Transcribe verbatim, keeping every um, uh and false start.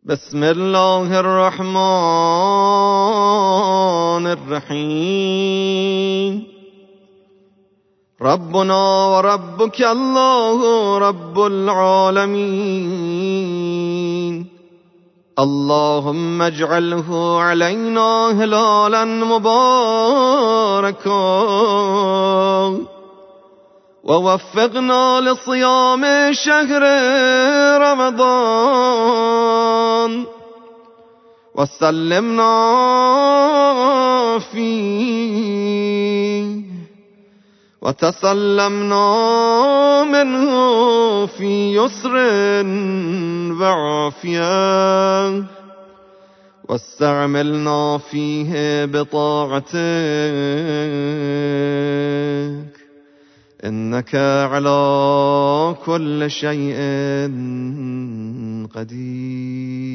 بسم الله الرحمن الرحيم. ربنا وربك الله رب العالمين. اللهم اجعله علينا هلالا مباركا، ووفقنا لصيام شهر رمضان، وسلمنا فيه، وتسلمنا منه في يسر وعافية، واستعملنا فيه بطاعتك، إنك على كل شيء قدير.